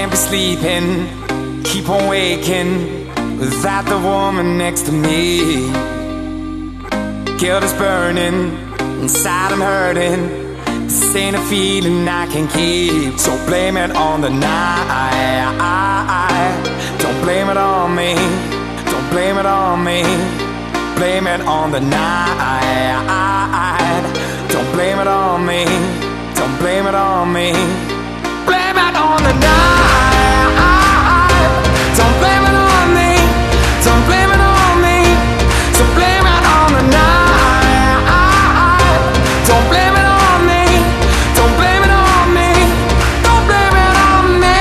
Can't be sleeping, keep on waking without the woman next to me. Guilt is burning, inside I'm hurting. This ain't a feeling I can keep. So blame it on the night. Don't blame it on me. Don't blame it on me. Blame it on the night. Don't blame it on me. Don't blame it on me. Blame it on the night. Don't blame it on me. Don't blame it on me. So blame it on the night. Don't blame it on me. Don't blame it on me. Don't blame it on me.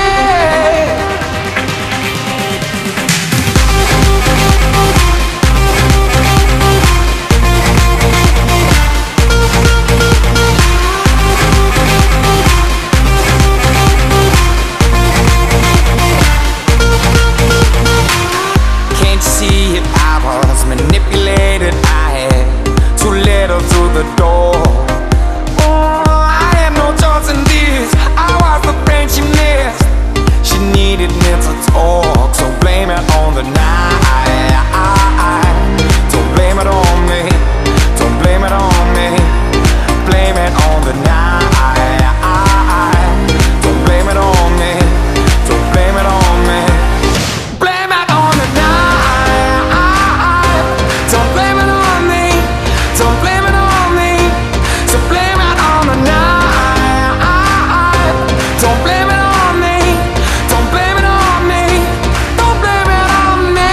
Can't you see it? I was manipulated. I had too little through the door. Oh, I had no choice in this. I was the friend she missed. She needed me to talk. So blame it on the night. Don't blame it on me. Don't blame it on me. Blame it on the night. Don't blame it on me. Don't blame it on me. Blame it on the night. Don't blame it on me. Don't blame it on me. So blame it on the night. Don't blame it on me. Don't blame it on me. Don't blame it on me.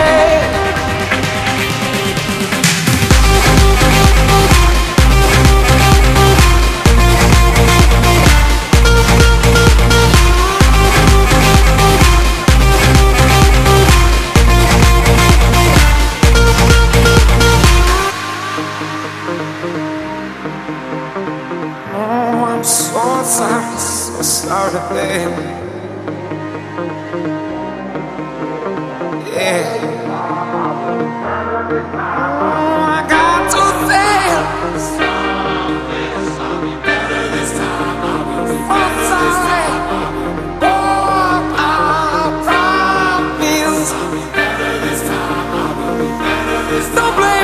Oh, I'm so sorry, babe. Yeah. Oh, I got to say it. I'm sorry. Oh, I promise. Don't blame